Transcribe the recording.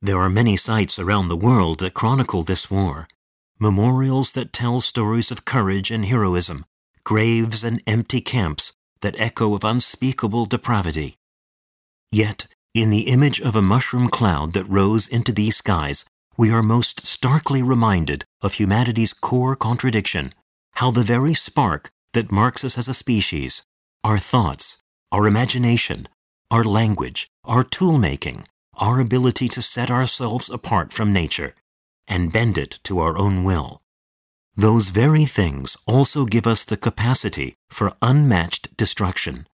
There are many sites around the world that chronicle this war. Memorials that tell stories of courage and heroism, graves and empty camps that echo of unspeakable depravity. Yet, in the image of a mushroom cloud that rose into these skies, we are most starkly reminded of humanity's core contradiction, how the very spark that marks us as a species, our thoughts, our imagination, our language, our tool-making, our ability to set ourselves apart from nature, and bend it to our own will. Those very things also give us the capacity for unmatched destruction.